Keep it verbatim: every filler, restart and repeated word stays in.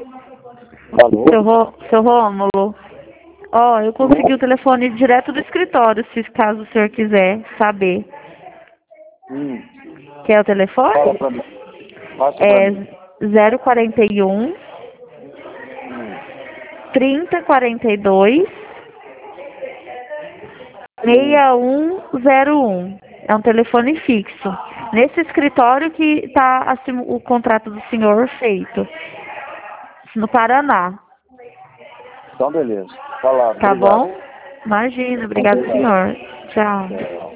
Alô? Seu, Rô, seu Rômulo, ó, eu consegui o telefone direto do escritório, se caso o senhor quiser saber. Hum. Quer o telefone? Fala pra mim. Passa pra mim. É zero quarenta e um, Hum. trinta quarenta e dois, seis um zero um. É um telefone fixo. Nesse escritório que está o contrato do senhor feito. No Paraná. Então, beleza. Tá lá. Tá Obrigado. bom? Imagina, obrigado, senhor. Tchau.